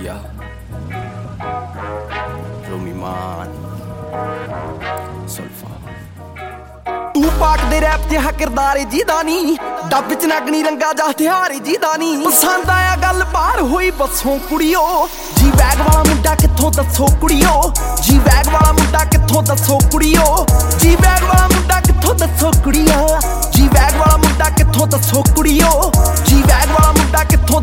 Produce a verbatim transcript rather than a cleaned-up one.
Yeah. Romiman Solfa ਤੂੰ ਪਾਕ ਦੇ ਰੈਪ ਤੇ ਹਾ ਕਿਰਦਾਰ ਜਿਹਦਾ ਨੀ ਡੱਬ ਚ ਨਗਣੀ ਰੰਗਾ ਜਾ ਹਥਿਆਰ ਜਿਹਦਾ ਨੀ ਪਸੰਦ ਆਇਆ ਗੱਲ ਬਾਹਰ ਹੋਈ ਬੱਸੋਂ ਕੁੜੀਓ ਜੀ ਵੈਗ ਵਾਲਾ ਮੁੰਡਾ ਕਿੱਥੋਂ ਦੱਸੋ ਕੁੜੀਓ ਜੀ ਵੈਗ ਵਾਲਾ ਮੁੰਡਾ ਕਿੱਥੋਂ ਦੱਸੋ ਕੁੜੀਓ ਜੀ ਵੈਗ ਵਾਲਾ ਮੁੰਡਾ ਕਿੱਥੋਂ ਦੱਸੋ ਕੁੜੀਓ ਜੀ ਵੈਗ ਵਾਲਾ ਮੁੰਡਾ ਕਿੱਥੋਂ ਦੱਸੋ ਕੁੜੀਓ ਜੀ ਵੈਗ ਵਾਲਾ ਮੁੰਡਾ ਕਿੱਥੋਂ